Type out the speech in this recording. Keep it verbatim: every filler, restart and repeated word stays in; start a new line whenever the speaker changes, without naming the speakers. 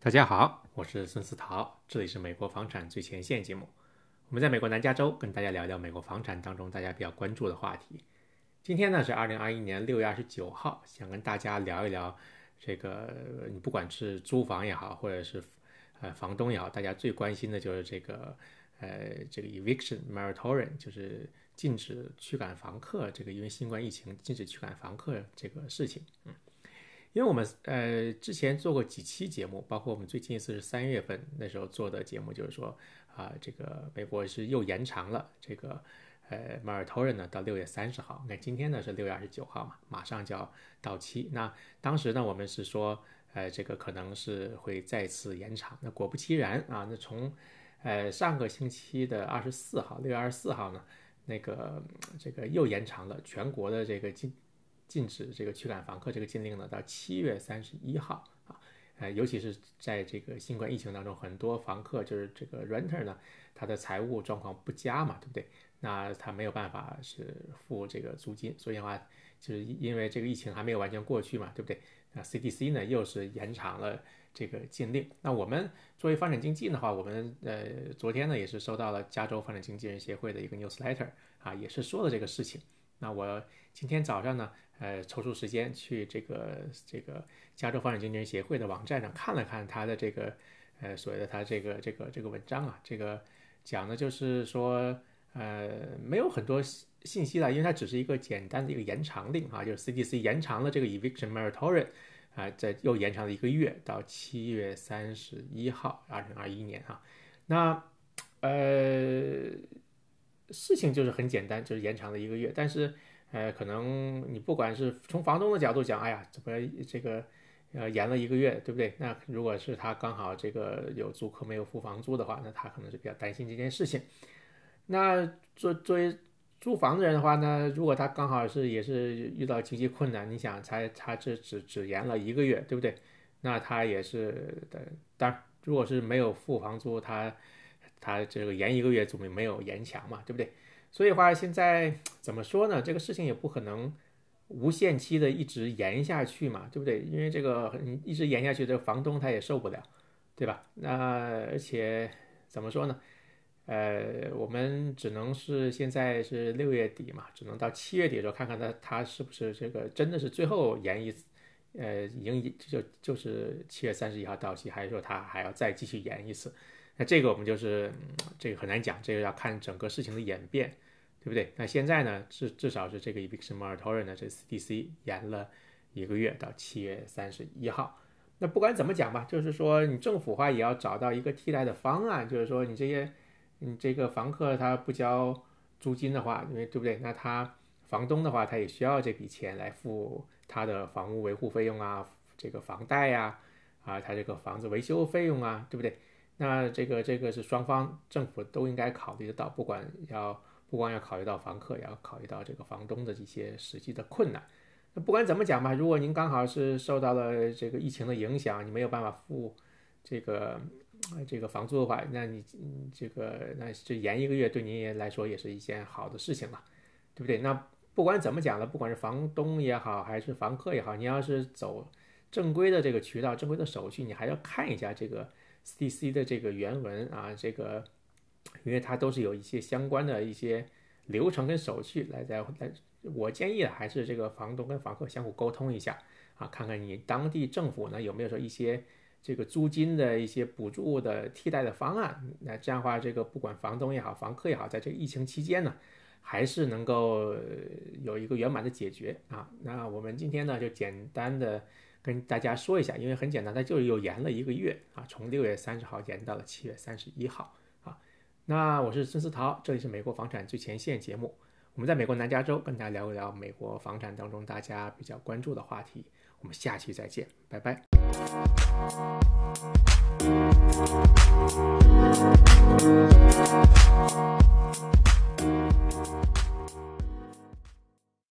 大家好，我是孙思陶，这里是美国房产最前线节目。我们在美国南加州跟大家聊聊美国房产当中大家比较关注的话题。今天呢是二零二一年六月二十九号，想跟大家聊一聊这个，你不管是租房也好，或者是呃房东也好，大家最关心的就是这个呃这个 eviction moratorium， 就是禁止驱赶房客，这个因为新冠疫情禁止驱赶房客这个事情。嗯。因为我们呃之前做过几期节目，包括我们最近一次是三月份那时候做的节目，就是说啊、呃，这个美国是又延长了这个呃 moratorium 呢到六月三十号。那今天呢是六月二十九号嘛，马上就要到期。那当时呢我们是说，呃这个可能是会再次延长。那果不其然啊，那从呃上个星期的二十四号，六月二十四号呢，那个这个又延长了全国的这个禁。禁止这个驱赶房客这个禁令呢，到七月三十一号啊，呃，尤其是在这个新冠疫情当中，很多房客就是这个 renter 呢，他的财务状况不佳嘛，对不对？那他没有办法是付这个租金，所以的话，就是因为这个疫情还没有完全过去嘛，对不对？那 C D C 呢又是延长了这个禁令。那我们作为房产经纪的话，我们呃昨天呢也是收到了加州房产经纪人协会的一个 newsletter 啊，也是说了这个事情。那我今天早上呢，呃，抽出时间去这个这个加州房产经纪人协会的网站上看了看他的这个呃所谓的他这个这个这个文章啊，这个讲的就是说呃没有很多信息了，因为它只是一个简单的一个延长令啊，就是 C D C 延长了这个 eviction moratorium 啊，这又延长了一个月到七月三十一号，二零二一年啊，那呃。事情就是很简单，就是延长了一个月，但是，呃，可能你不管是从房东的角度讲，哎呀，怎么这个，呃，延了一个月，对不对？那如果是他刚好这个有租客没有付房租的话，那他可能是比较担心这件事情。那作作为租房的人的话呢，如果他刚好是也是遇到经济困难，你想才他这只只延了一个月，对不对？那他也是的，当然，如果是没有付房租，他。他这个延一个月总没有延强嘛，对不对？所以的话，现在怎么说呢？这个事情也不可能无限期的一直延下去嘛，对不对？因为这个一直延下去，这个房东他也受不了，对吧？那而且怎么说呢？呃，我们只能是现在是六月底嘛，只能到七月底的时候看看他他是不是这个真的是最后延一次，呃，已经就就是七月三十一号到期，还是说他还要再继续延一次？那这个我们就是、嗯、这个很难讲，这个要看整个事情的演变，对不对？那现在呢，至至少是这个 eviction moratorium 呢，这 C D C 延了一个月到七月三十一号。那不管怎么讲吧，就是说你政府的话也要找到一个替代的方案，就是说你这些你这个房客他不交租金的话，因为对不对？那他房东的话他也需要这笔钱来付他的房屋维护费用啊，这个房贷呀、啊，啊他这个房子维修费用啊，对不对？那这个这个是双方政府都应该考虑得到，不管要不光要考虑到房客，也要考虑到这个房东的一些实际的困难。那不管怎么讲吧，如果您刚好是受到了这个疫情的影响，你没有办法付这个这个房租的话，那你这个那这延一个月对您来说也是一件好的事情了，对不对？那不管怎么讲了，不管是房东也好，还是房客也好，你要是走正规的这个渠道、正规的手续，你还要看一下这个。C D C 的这个原文啊，这个因为它都是有一些相关的一些流程跟手续来在来，我建议还是这个房东跟房客相互沟通一下啊，看看你当地政府呢有没有说一些这个租金的一些补助的替代的方案。那这样的话，这个不管房东也好，房客也好，在这个疫情期间呢，还是能够有一个圆满的解决啊。那我们今天呢就简单的。跟大家说一下，因为很简单，它就是又延了一个月啊，从六月三十号延到了七月三十一号啊。那我是孙思陶，这里是美国房产最前线节目。我们在美国南加州跟大家聊一聊美国房产当中大家比较关注的话题。我们下期再见，拜拜。